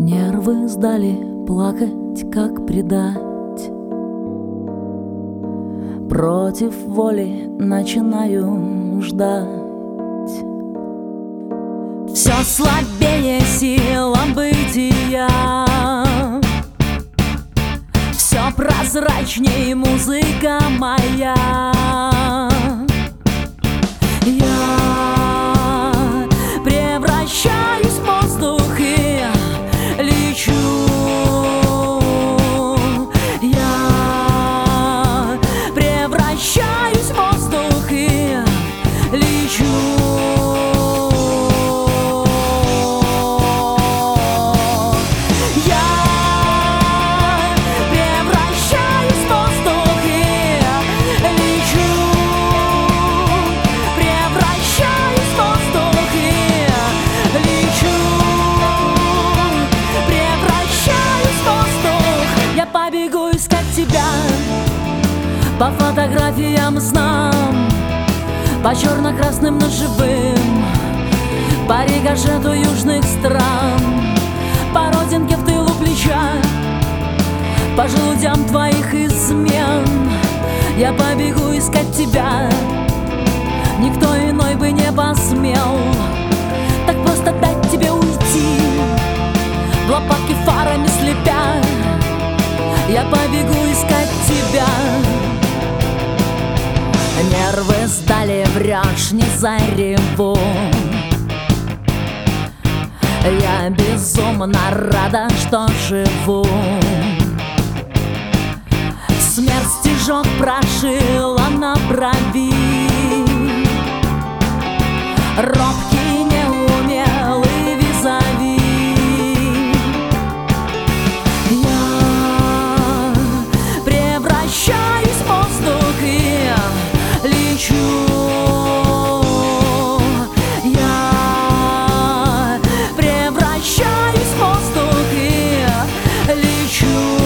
Нервы сдали, плакать как предать. Против воли начинаю ждать. Все слабее сила бытия, все прозрачнее музыка моя. Я превращаюсь в воздух и лечу. Я превращаюсь в воздух и лечу. Побегу искать тебя по фотографиям снам, по черно-красным ножевым, по рикошету южных стран, по родинке в тылу плеча, по желудям твоих измен. Я побегу искать тебя, никто иной бы не посмел так просто дать тебе уйти, в лопатки фарами слепя. Я побегу искать тебя. Нервы сдали, врешь, не зареву. Я безумно рада, что живу. Смерть стежок прошила на брови. Робкий, неумелый визави. Превращаюсь в воздух и лечу. Я превращаюсь в воздух и лечу.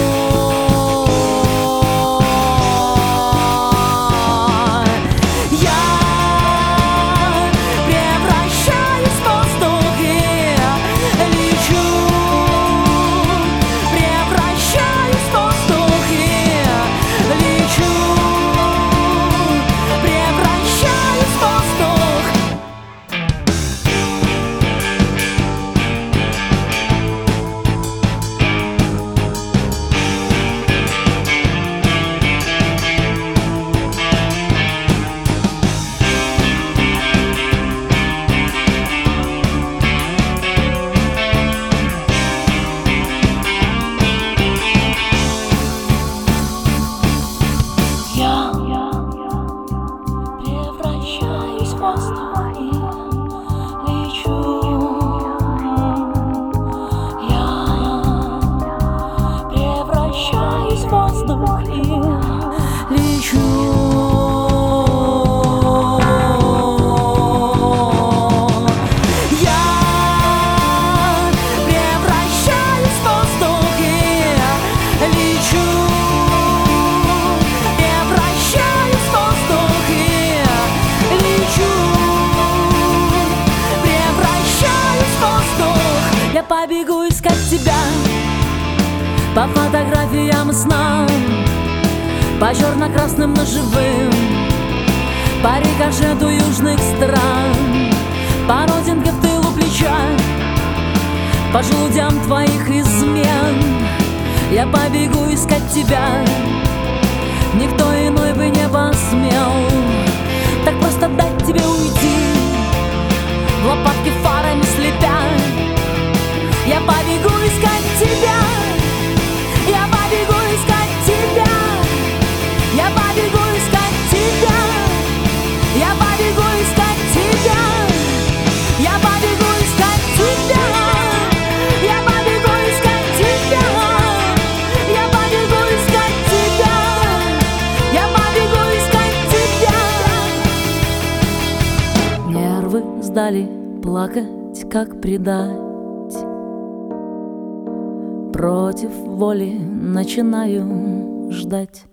Я побегу искать тебя по фотографиям снам, по черно-красным ножевым, по рикошету южных стран, по родинке в тылу плеча, по желудям твоих измен. Я побегу искать тебя, никто иной бы не посмел так просто дать тебе уйти, в лопатки фарами слепя. Я побегу искать тебя. Я побегу искать тебя. Я побегу искать тебя. Я побегу искать тебя. Я побегу искать тебя. Я побегу искать тебя. Я побегу искать тебя. Я побегу искать тебя. Нервы сдали, плакать как предать. Против воли начинаю ждать.